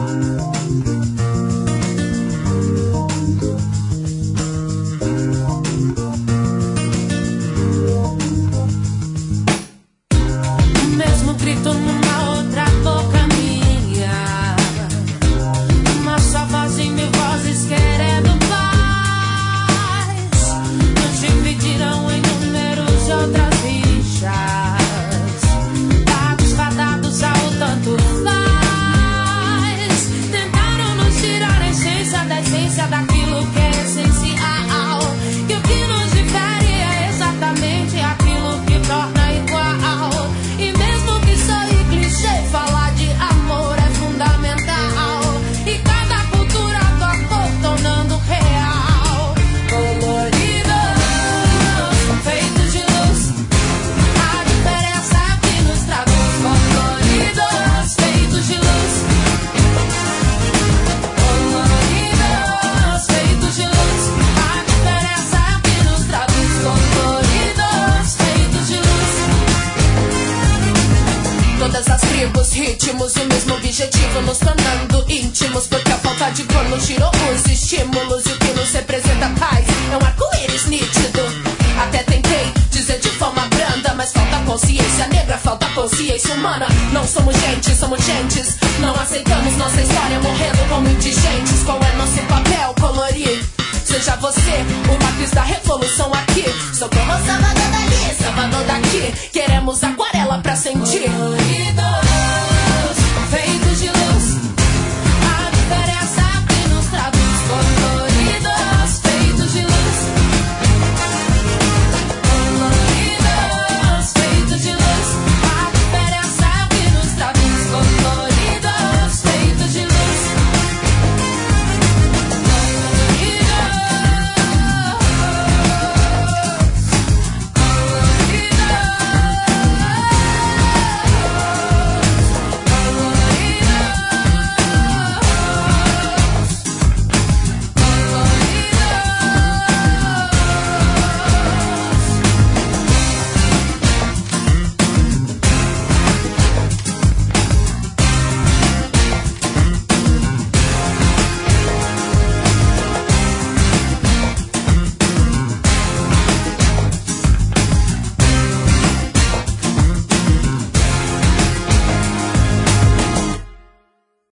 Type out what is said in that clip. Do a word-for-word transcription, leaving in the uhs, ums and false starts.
Ritmos, o mesmo objetivo nos tornando íntimos, porque a falta de cor nos tirou os estímulos e o que nos representa paz é um arco-íris nítido. Até tentei dizer de forma branda, mas falta consciência negra, falta consciência humana. Não somos gente, somos gentes. Não aceitamos nossa história morrendo como indigentes. Qual é nosso papel? Colorir. Seja você o lápis da revolução aqui. Socorro, Salvador dali, Salvador daqui. Queremos a